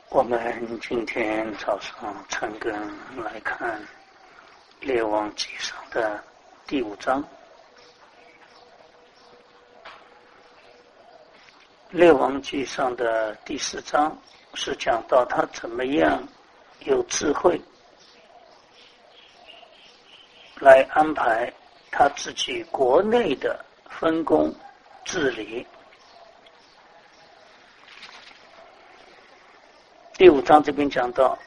我们今天早上陈根来看《列王纪上》的第5章。《列王纪上》的第4章是讲到他怎么样有智慧来安排他自己国内的分工治理。第5章这边讲到，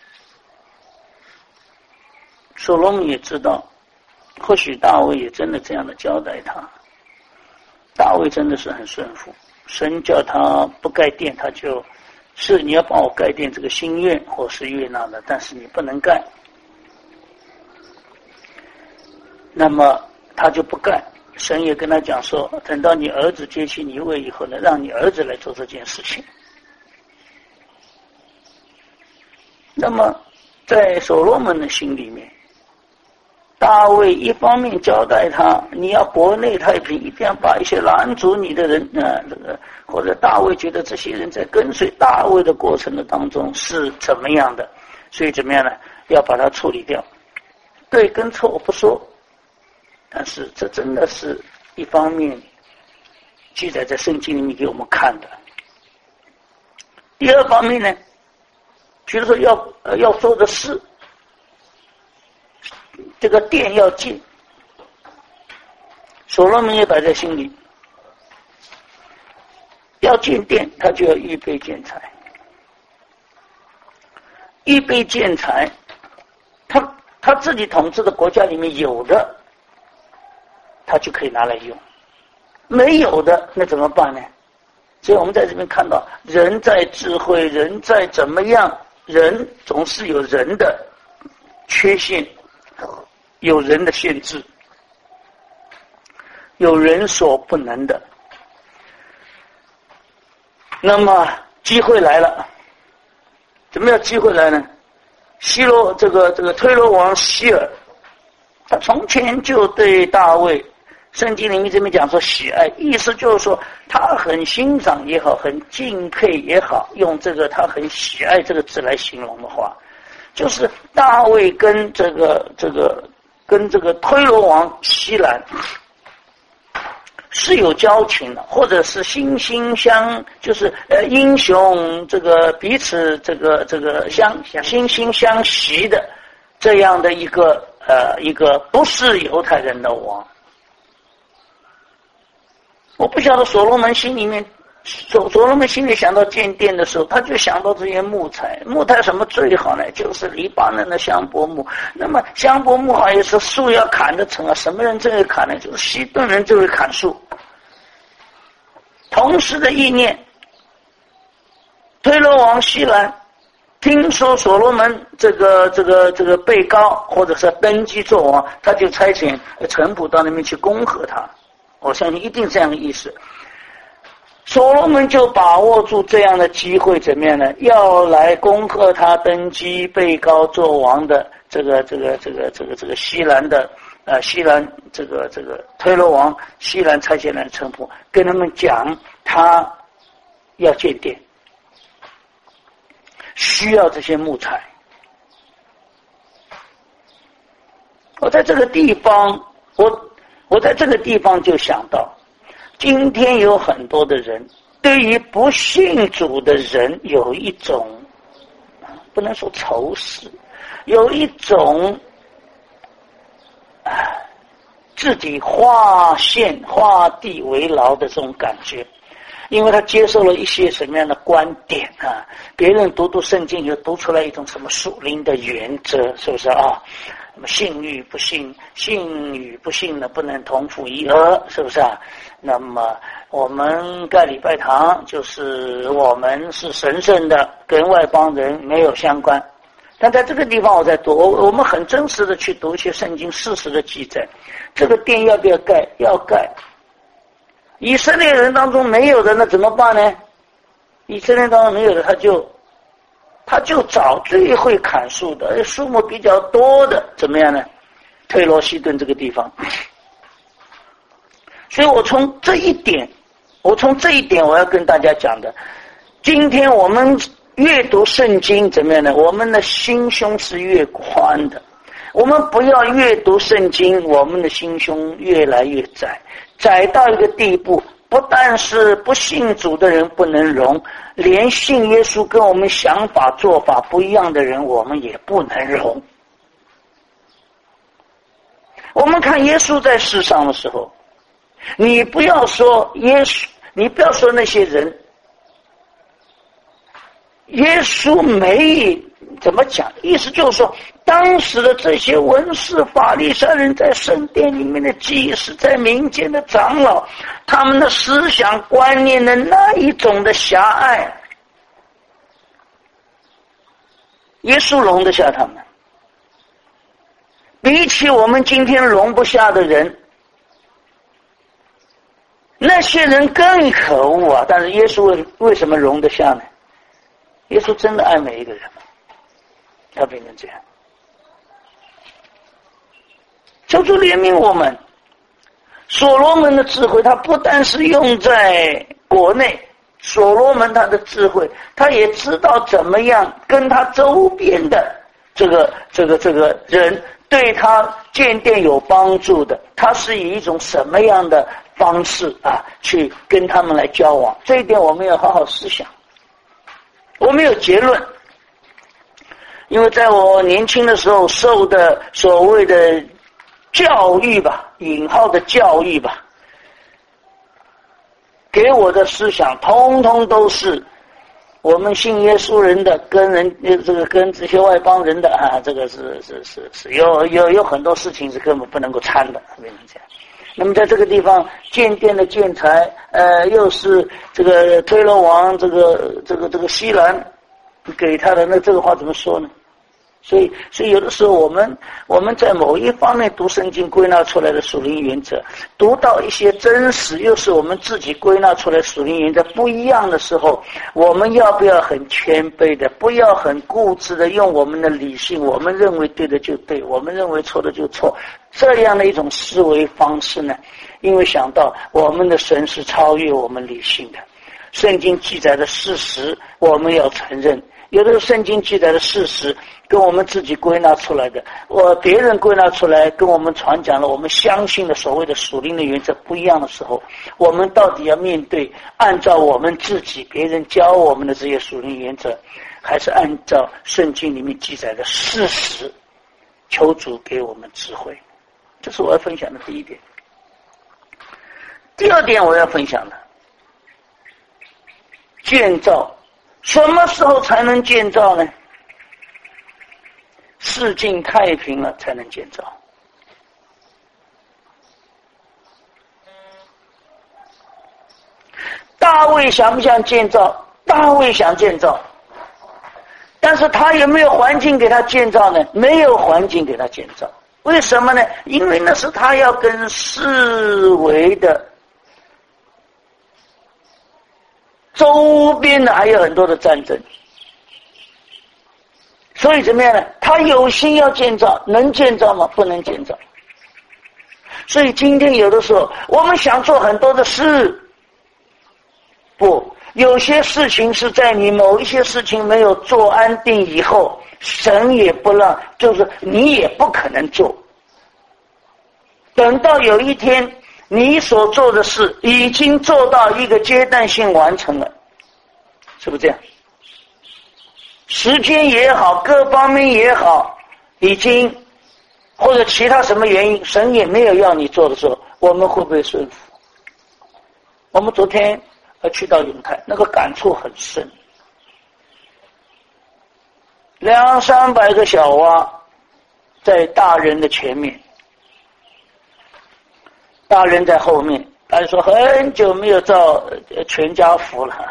所罗门也知道，或许大卫也真的这样的交代他。大卫真的是很顺服，神叫他不盖殿，他就是你要帮我盖殿这个心愿，或是悦纳的，但是你不能盖。那么他就不盖，神也跟他讲说，等到你儿子接起你位以后呢，让你儿子来做这件事情。那么在所罗门的心里面，大卫一方面交代他，你要国内太平，一定要把一些拦阻你的人或者大卫觉得这些人在跟随大卫的过程的当中是怎么样的，所以怎么样呢？要把它处理掉。对跟错我不说，但是这真的是一方面记载在圣经里面给我们看的。第二方面呢，比如说要做的事，这个殿要建，所罗门也摆在心里。要建殿，他就要预备建材。预备建材，他自己统治的国家里面有的，他就可以拿来用；没有的，那怎么办呢？所以我们在这边看到，人在智慧，人在怎么样，人总是有人的缺陷，有人的限制，有人所不能的。那么机会来了，怎么样机会来呢？这个推罗王希尔，他从前就对大卫，圣经里面这边讲说喜爱，意思就是说他很欣赏也好，很敬佩也好，用这个他很喜爱这个字来形容的话，就是大卫跟这个推罗王希兰是有交情的，或者是惺惺相，就是英雄这个彼此这个惺惺相惜的这样的一个不是犹太人的王。我不晓得所罗门心里面，所罗门心里想到建殿的时候，他就想到这些木材。木材什么最好呢？就是黎巴嫩的香柏木。那么香柏木也是树要砍得成啊，什么人最会砍呢？就是西顿人最会砍树。同时的意念，推罗王希兰听说所罗门这个被告或者是登基做王，他就差遣臣仆到那边去恭贺他。我相信一定这样的意思。所罗门就把握住这样的机会，怎么样呢？要来恭贺他登基被告做王的这个西兰的西兰这个推罗王西兰差遣来的臣仆，跟他们讲他要建殿，需要这些木材。我在这个地方就想到，今天有很多的人对于不信主的人有一种，不能说仇视，有一种自己画线画地为牢的这种感觉。因为他接受了一些什么样的观点啊？别人读圣经就读出来一种什么属灵的原则，是不是啊？那么信与不信，信与不信呢不能同父一儿，是不是啊？那么我们盖礼拜堂就是我们是神圣的，跟外邦人没有相关。但在这个地方我在读，我们很真实的去读一些圣经事实的记载。这个殿要不要盖？要盖。以色列人当中没有的，那怎么办呢？以色列当中没有的，他就找最会砍树的，树木比较多的，怎么样呢？推罗西顿这个地方。所以我从这一点我要跟大家讲的，今天我们阅读圣经怎么样呢？我们的心胸是越宽的。我们不要阅读圣经，我们的心胸越来越窄，窄到一个地步，不但是不信主的人不能容，连信耶稣跟我们想法做法不一样的人，我们也不能容。我们看耶稣在世上的时候，你不要说耶稣，你不要说那些人，耶稣没怎么讲，意思就是说，当时的这些文士法利赛人，在圣殿里面的祭司，在民间的长老，他们的思想观念的那一种的狭隘，耶稣容得下他们。比起我们今天容不下的人，那些人更可恶啊！但是耶稣为什么容得下呢？耶稣真的爱每一个人，要变成这样。求主怜悯我们。所罗门的智慧，他不但是用在国内，所罗门他的智慧，他也知道怎么样跟他周边的这个人对他建殿有帮助的，他是以一种什么样的方式啊去跟他们来交往？这一点我们要好好思想。我没有结论，因为在我年轻的时候受的所谓的教育吧，引号的教育吧，给我的思想通通都是我们信耶稣人的跟这些外邦人的啊，这个是有很多事情是根本不能够掺的，变成这样。那么在这个地方建殿的建材，又是这个推罗王这个西兰给他的，那这个话怎么说呢？所以有的时候我们在某一方面读圣经归纳出来的属灵原则，读到一些真实又是我们自己归纳出来的属灵原则不一样的时候，我们要不要很谦卑的，不要很固执的用我们的理性，我们认为对的就对，我们认为错的就错，这样的一种思维方式呢？因为想到我们的神是超越我们理性的，圣经记载的事实我们要承认，有的圣经记载的事实跟我们自己归纳出来的，别人归纳出来跟我们传讲了我们相信的所谓的属灵的原则不一样的时候，我们到底要面对按照我们自己别人教我们的这些属灵原则，还是按照圣经里面记载的事实？求主给我们智慧，这是我要分享的第一点。第二点我要分享的，建造，什么时候才能建造呢？世境太平了才能建造。大卫想不想建造？大卫想建造，但是他有没有环境给他建造呢？没有环境给他建造。为什么呢？因为那是他要跟四围的周边的还有很多的战争，所以怎么样呢？他有心要建造，能建造吗？不能建造。所以今天有的时候我们想做很多的事，不，有些事情是在你某一些事情没有做安定以后，神也不让，就是你也不可能做。等到有一天你所做的事已经做到一个阶段性完成了，是不是这样？时间也好，各方面也好，已经或者其他什么原因，神也没有要你做的时候，我们会不会顺服？我们昨天去到永泰，那个感触很深，200-300个小蛙在大人的前面，大人在后面，大家说很久没有照全家福了。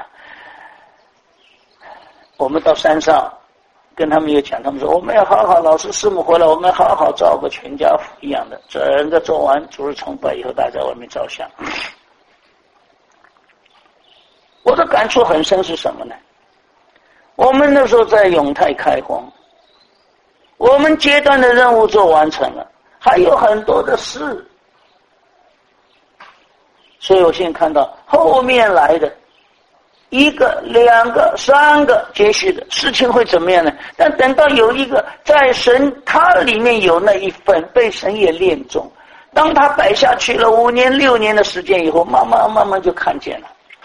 我们到山上跟他们也讲，他们说我们要好好，老师师母回来我们好好照个全家福一样的，整个做完主日崇拜以后，大家在外面照相。我的感触很深是什么呢？我们那时候在永泰开荒，我们阶段的任务做完成了，还有很多的事，所以我现在看到后面来的 1个、2个、3个接续的事情会怎么样呢？但等到有一个在神他里面有那一份被神也练中，当他摆下去了5年6年的时间以后，慢慢就看见了。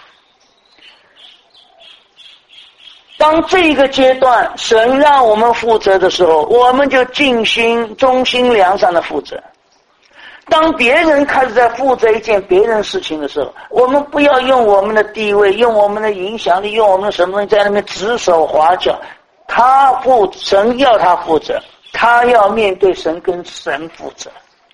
当这个阶段神让我们负责的时候，我们就尽心忠心良善的负责。当别人开始在负责一件别人事情的时候，我们不要用我们的地位，用我们的影响力，用我们的什么在那边指手画脚。神要他负责，他要面对神跟神负责。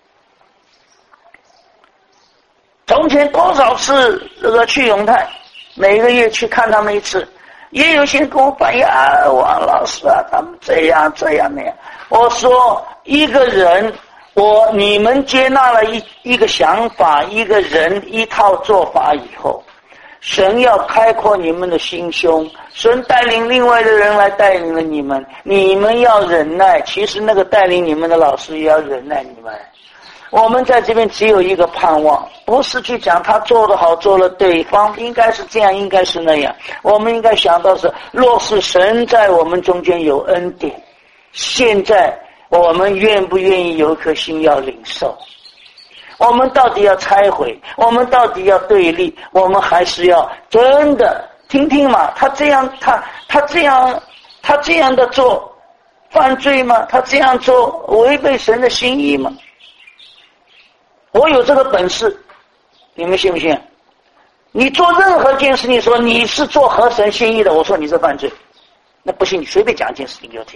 从前多少次去永泰，每个月去看他们一次，也有些人跟我反映啊，王老师啊，他们这样那样。我说一个人，你们接纳了一个想法，一个人，一套做法以后，神要开阔你们的心胸，神带领另外的人来带领了你们，你们要忍耐，其实那个带领你们的老师也要忍耐你们。我们在这边只有一个盼望，不是去讲他做得好做得对方应该是这样应该是那样，我们应该想到是若是神在我们中间有恩典，现在我们愿不愿意有一颗心要领受？我们到底要拆毁？我们到底要对立？我们还是要真的听听嘛？他这样的做犯罪吗？他这样做违背神的心意吗？我有这个本事，你们信不信？你做任何件事，你说你是做合神心意的，我说你是犯罪，那不信你随便讲一件事情给我听。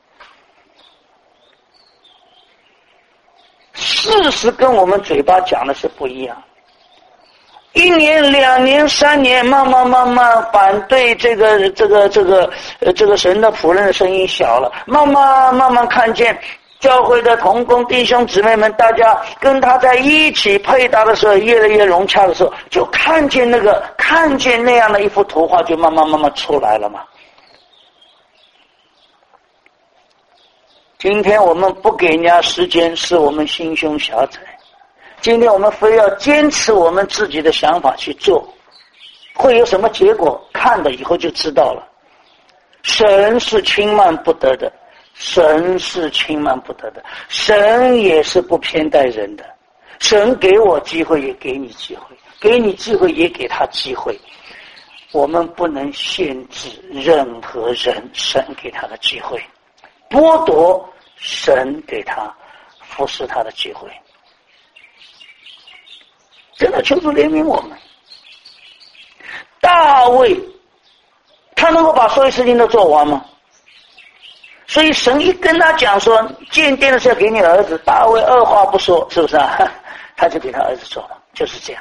事实跟我们嘴巴讲的是不一样。1年、2年、3年，慢慢反对这个神的仆人的声音小了，慢慢看见教会的同工弟兄姊妹们，大家跟他在一起配搭的时候，越来越融洽的时候，就看见那样的一幅图画，就慢慢出来了嘛。今天我们不给人家时间，是我们心胸狭窄。今天我们非要坚持我们自己的想法去做，会有什么结果？看了以后就知道了。神是轻慢不得的，神是轻慢不得的，神也是不偏待人的。神给我机会，也给你机会，给你机会，也给他机会。我们不能限制任何人神给他的机会，剥夺神给他服侍他的机会。真的求主怜悯我们。大卫他能够把所有事情都做完吗？所以神一跟他讲说建殿的时候给你儿子，大卫二话不说，是不是啊？他就给他儿子做了，就是这样。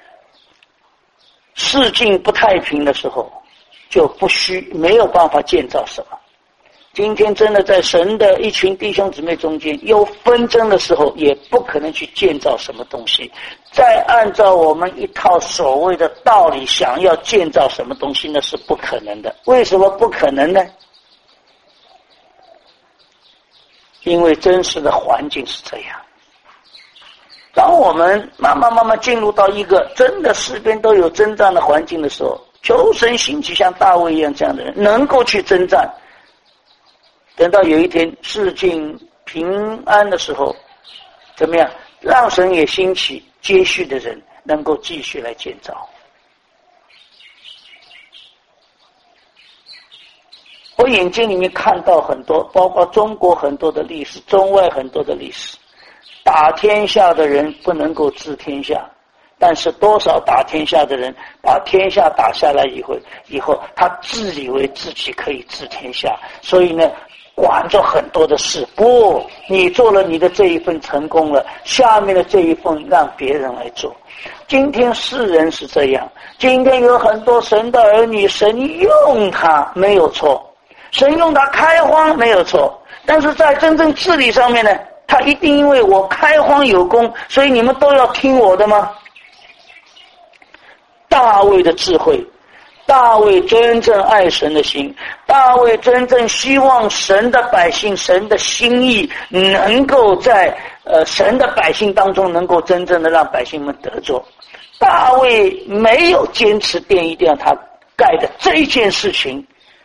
世境不太平的时候，就没有办法建造什么。今天真的在神的一群弟兄姊妹中间有纷争的时候，也不可能去建造什么东西。再按照我们一套所谓的道理想要建造什么东西，那是不可能的。为什么不可能呢？因为真实的环境是这样。当我们慢慢进入到一个真的四边都有征战的环境的时候，求神兴起像大卫一样这样的人，能够去征战。等到有一天世境平安的时候，怎么样？让神也兴起接续的人，能够继续来建造。我眼睛里面看到很多，包括中国很多的历史，中外很多的历史。打天下的人不能够治天下，但是多少打天下的人把天下打下来以后他自以为自己可以治天下，所以呢管着很多的事。不，你做了你的这一份成功了，下面的这一份让别人来做。今天世人是这样，今天有很多神的儿女，神用他没有错，神用他开荒没有错，但是在真正治理上面呢，他一定因为我开荒有功，所以你们都要听我的吗？大卫的智慧，大卫真正爱神的心，大卫真正希望神的百姓，神的心意能够在神的百姓当中能够真正的让百姓们得着。大卫没有坚持殿一定要他盖的这一件事情，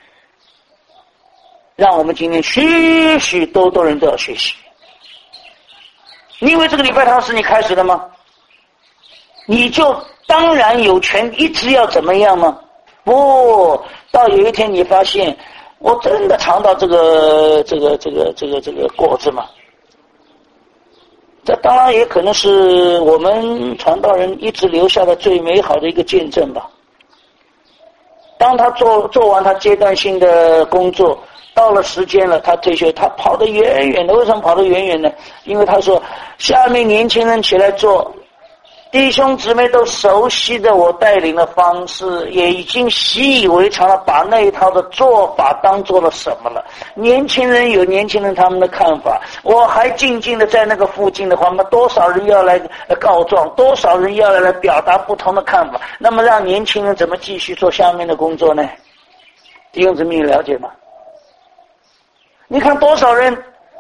让我们今天许许多多人都要学习。你以为这个礼拜堂是你开始的吗？你就当然有权一直要怎么样吗？不，到有一天你发现我真的尝到这个果子嘛。这当然也可能是我们传道人一直留下的最美好的一个见证吧。当他做完他阶段性的工作，到了时间了，他退休，他跑得远远的。为什么跑得远远呢？因为他说下面年轻人起来做，弟兄姊妹都熟悉的我带领的方式，也已经习以为常了，把那一套的做法当做了什么了。年轻人有年轻人他们的看法，我还静静的在那个附近的话，那么多少人要来告状，多少人要来表达不同的看法，那么让年轻人怎么继续做下面的工作呢？弟兄姊妹了解吗？你看多少人，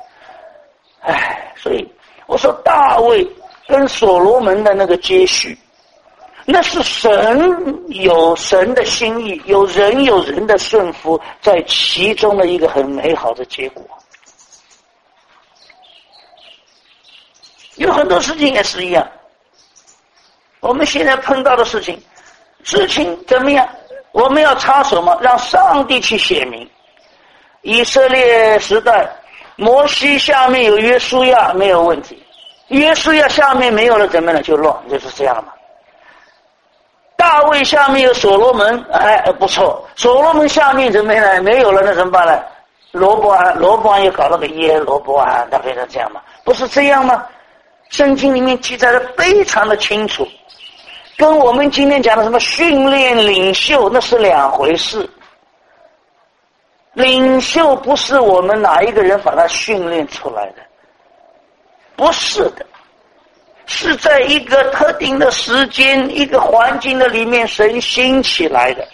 所以我说大卫跟所罗门的那个接续，那是神有神的心意，有人的顺服，在其中的一个很美好的结果。有很多事情也是一样，我们现在碰到的事情怎么样？我们要插手吗？让上帝去写明。以色列时代，摩西下面有约书亚没有问题，约书亚下面没有了怎么样就乱，就是这样嘛。大卫下面有所罗门，不错，所罗门下面怎么样没有了，那怎么办呢？罗伯安又搞了个耶罗伯安，他变成这样嘛？不是这样吗？圣经里面记载的非常的清楚，跟我们今天讲的什么训练领袖那是两回事。领袖不是我们哪一个人把他训练出来的，不是的，是在一个特定的时间一个环境的里面神兴起来的。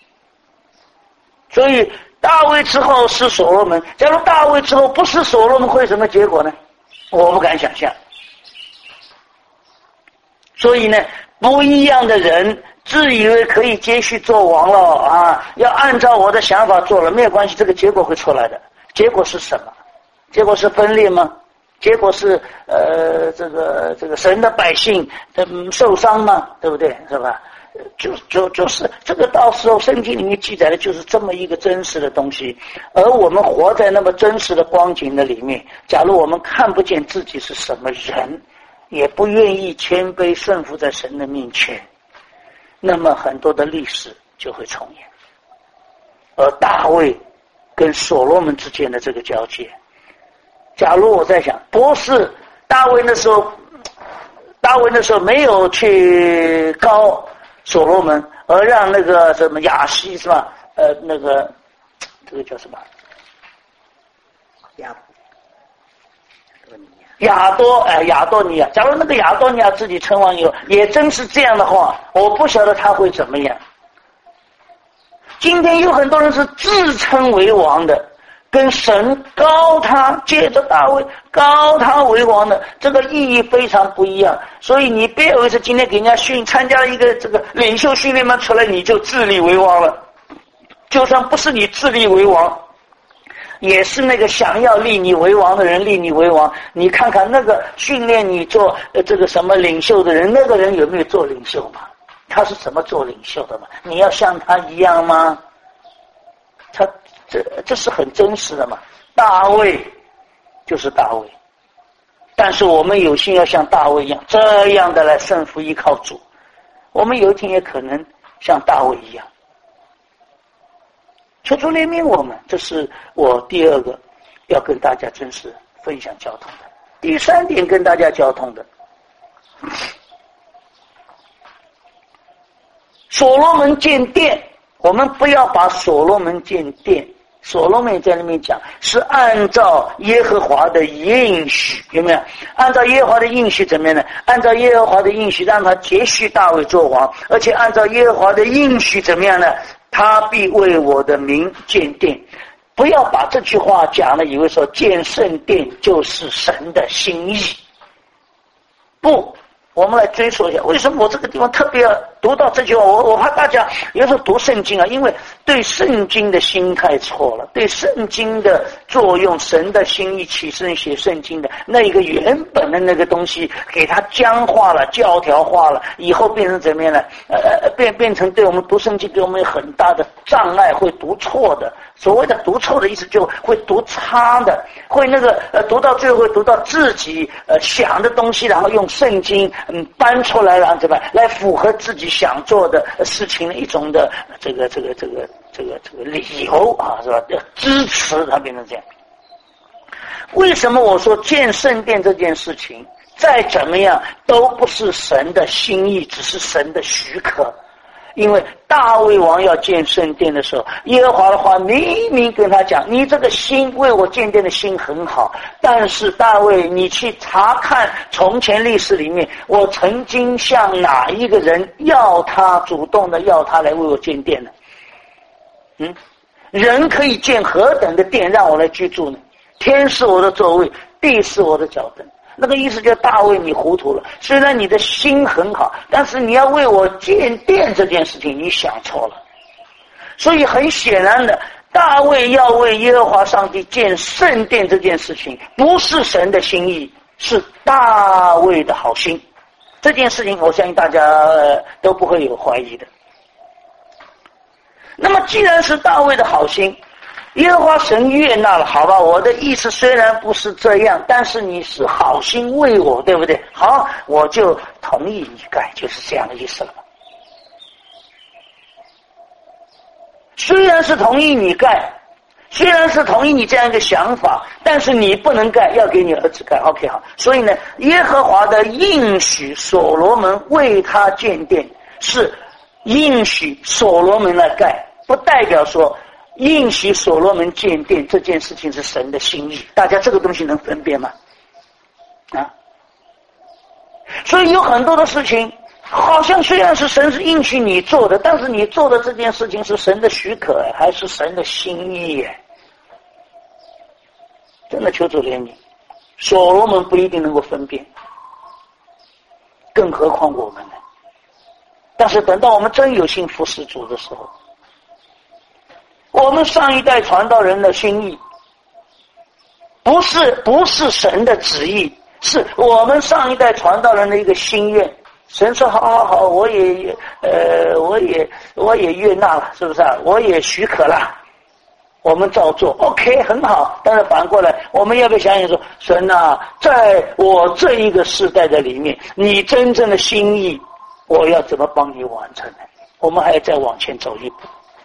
所以大卫之后是所罗门，假如大卫之后不是所罗门，会什么结果呢？我不敢想象。所以呢，不一样的人自以为可以接续做王了啊，要按照我的想法做了，没有关系，这个结果会出来的。结果是什么？结果是分裂吗？结果是这个神的百姓受伤吗？对不对？是吧？就是这个，到时候圣经里面记载的就是这么一个真实的东西，而我们活在那么真实的光景的里面，假如我们看不见自己是什么人，也不愿意谦卑顺服在神的面前，那么很多的历史就会重演。而大卫跟所罗门之间的这个交界，假如我在想，不是大卫那时候没有去高所罗门，而让那个什么亚西是吧？那个这个叫什么？亚多尼亚。假如那个亚多尼亚自己称王以后，也真是这样的话，我不晓得他会怎么样。今天有很多人是自称为王的，跟神高他，借着大卫高他为王的，这个意义非常不一样。所以你别以为是今天给人家参加了一个这个领袖训练班出来，你就自立为王了。就算不是你自立为王，也是那个想要立你为王的人立你为王。你看看那个训练你做这个什么领袖的人，那个人有没有做领袖嘛？他是怎么做领袖的嘛？你要像他一样吗？这是很真实的嘛。大卫就是大卫，但是我们有心要像大卫一样，这样的来顺服依靠主，我们有一天也可能像大卫一样。求主怜悯我们，这是我第二个要跟大家真实分享交通的。第三点跟大家交通的，所罗门建殿，我们不要把所罗门建殿，所罗门在那边讲是按照耶和华的应许，有没有？按照耶和华的应许怎么样呢？按照耶和华的应许让他接续大卫做王，而且按照耶和华的应许怎么样呢？他必为我的名建殿。不要把这句话讲了以为说建圣殿就是神的心意。不，我们来追溯一下，为什么我这个地方特别要读到这句话，我怕大家有时候读圣经啊，因为对圣经的心态错了，对圣经的作用，神的心意启示写圣经的那一个原本的那个东西，给它僵化了、教条化了，以后变成怎么样呢？变成对我们读圣经给我们有很大的障碍，会读错的。所谓的读错的意思，就会读差的，会那个读到最后会读到自己想的东西，然后用圣经搬出来，然后怎么来符合自己想做的事情的一种的这个理由啊，是吧？要支持它变成这样。为什么我说建圣殿这件事情再怎么样都不是神的心意，只是神的许可？因为大卫王要建圣殿的时候，耶和华的话明明跟他讲，你这个心为我建殿的心很好，但是大卫你去查看从前历史里面，我曾经向哪一个人要他主动的要他来为我建殿呢？人可以建何等的殿让我来居住呢？天是我的座位，地是我的脚凳。那个意思叫大卫你糊涂了，虽然你的心很好，但是你要为我建殿这件事情你想错了。所以很显然的，大卫要为耶和华上帝建圣殿这件事情不是神的心意，是大卫的好心。这件事情我相信大家都不会有怀疑的。那么既然是大卫的好心，耶和华神悦纳了，好吧，我的意思虽然不是这样，但是你是好心为我，对不对？好，我就同意你盖，就是这样的意思了。虽然是同意你盖，虽然是同意你这样一个想法，但是你不能盖，要给你儿子盖。OK， 好。所以呢，耶和华的应许所罗门为他建殿，是应许所罗门来盖，不代表说应许所罗门建殿这件事情是神的心意。大家这个东西能分辨吗？所以有很多的事情好像虽然是神是应许你做的，但是你做的这件事情是神的许可还是神的心意？真的求主怜悯，所罗门不一定能够分辨，更何况我们呢？但是等到我们真有幸服侍主的时候，我们上一代传道人的心意不是神的旨意，是我们上一代传道人的一个心愿。神说好，我也悦纳了，是不是啊？我也许可了，我们照做 OK 很好。但是反过来我们要不要想想说，神啊，在我这一个世代的里面，你真正的心意我要怎么帮你完成呢？我们还要再往前走一步。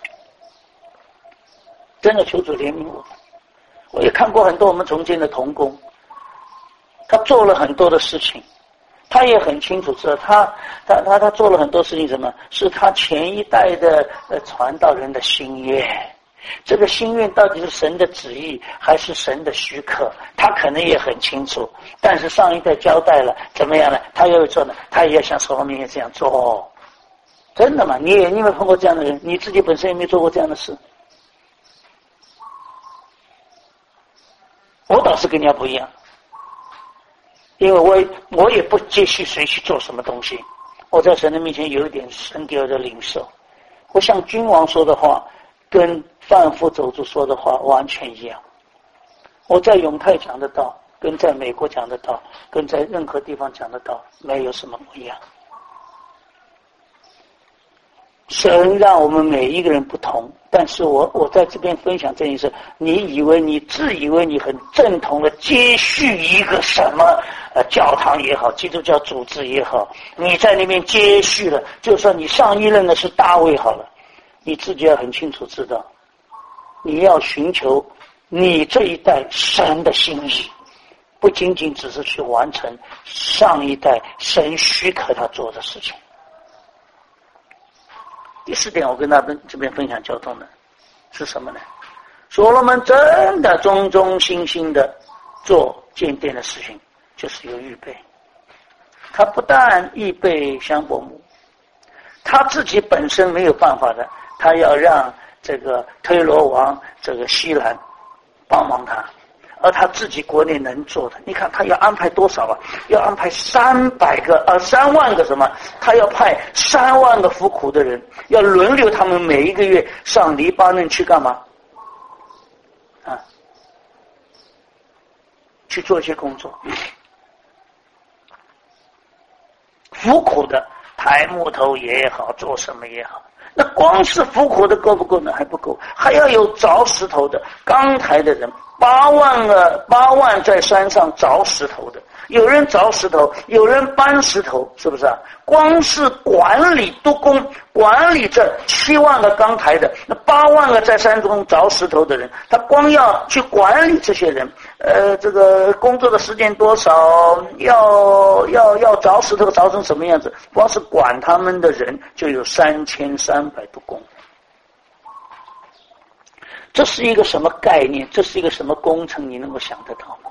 真的求主怜悯我。我也看过很多我们从前的同工，他做了很多的事情，他也很清楚知道他做了很多事情，什么是他前一代的传道人的心愿。这个心愿到底是神的旨意还是神的许可，他可能也很清楚，但是上一代交代了怎么样呢？他要做呢，他也要像所罗门这样做。真的吗？你有没有碰过这样的人？你自己本身有没有做过这样的事？我倒是跟人家不一样，因为我也不接续谁去做什么东西。我在神的面前有一点神给我的领受，我像君王说的话跟贩夫走卒说的话完全一样。我在永泰讲的道跟在美国讲的道跟在任何地方讲的道没有什么不一样。神让我们每一个人不同，但是我在这边分享这件事，你自以为你很正统的接续一个什么教堂也好，基督教组织也好，你在那边接续了，就算你上一任的是大卫好了，你自己要很清楚知道，你要寻求你这一代神的心意，不仅仅只是去完成上一代神许可他做的事情。第四点，我跟大家这边分享交通的是什么呢？所罗门真的忠忠心心的做建殿的事情，就是有预备。他不但预备香柏木，他自己本身没有办法的，他要让这个推罗王这个西兰帮忙他， 而他自己国内能做的，你看他要安排多少啊？要安排3万个什么？他要派3万个服苦的人，要轮流他们每一个月上黎巴嫩去干嘛？啊，去做一些工作。服苦的抬木头也好，做什么也好，那光是服苦的够不够呢？还不够，还要有凿石头的钢抬的人，8万在山上凿石头的，有人凿石头，有人搬石头，是不是啊？光是管理督工，管理这7万个钢抬的，那8万个在山中凿石头的人，他光要去管理这些人，这个工作的时间多少，要凿石头凿成什么样子，光是管他们的人就有3300督工。这是一个什么概念？这是一个什么工程？你能够想得到吗？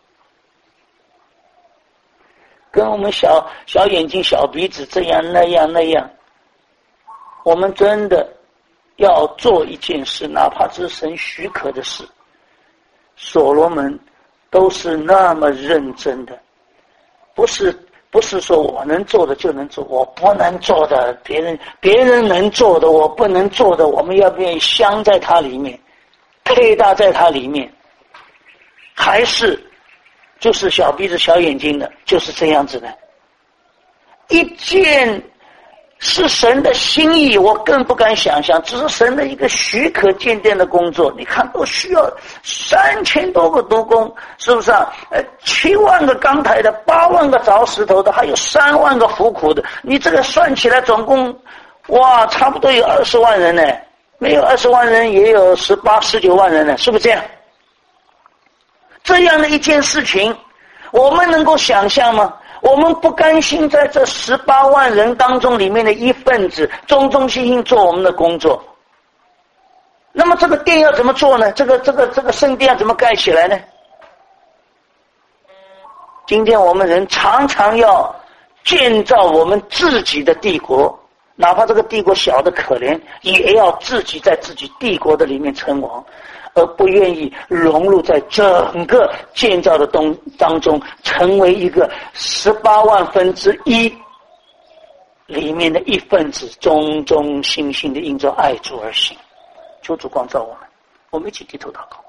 跟我们小眼睛小鼻子这样那样，我们真的要做一件事，哪怕是神许可的事，所罗门都是那么认真的，不是说我能做的就能做，我不能做的别人能做的我不能做的，我们要不愿意镶在它里面，配搭在它里面，还是就是小鼻子小眼睛的，就是这样子的。一件是神的心意，我更不敢想象，只是神的一个许可鉴定的工作，你看都需要3000多个督工，是不是啊？7万个钢抬的，8万个凿石头的，还有3万个服苦的，你这个算起来总共哇，差不多有20万人呢，没有20万人也有18、19万人呢，是不是这样？这样的一件事情，我们能够想象吗？我们不甘心在这18万人当中里面的一份子，忠忠心心做我们的工作。那么这个殿要怎么做呢？这个圣殿要怎么盖起来呢？今天我们人常常要建造我们自己的帝国，哪怕这个帝国小的可怜，也要自己在自己帝国的里面称王，而不愿意融入在整个建造的当中，成为一个18万分之一里面的一份子，忠忠心心的因着爱主而行。求主光照我们，我们一起低头祷告。